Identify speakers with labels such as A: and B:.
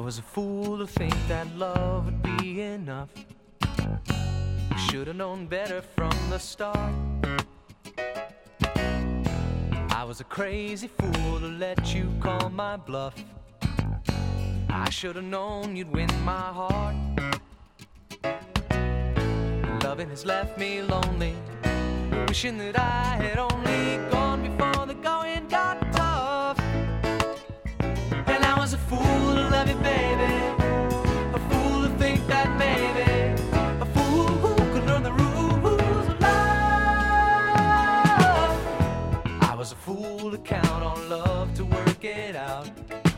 A: was a fool to think that love would be enough. Should have known better from the start. I was a crazy fool to let you call my bluff. I should have known you'd win my heart. Loving has left me lonely, wishing that I had only gone before the going got tough. And I was a fool to love you, babe.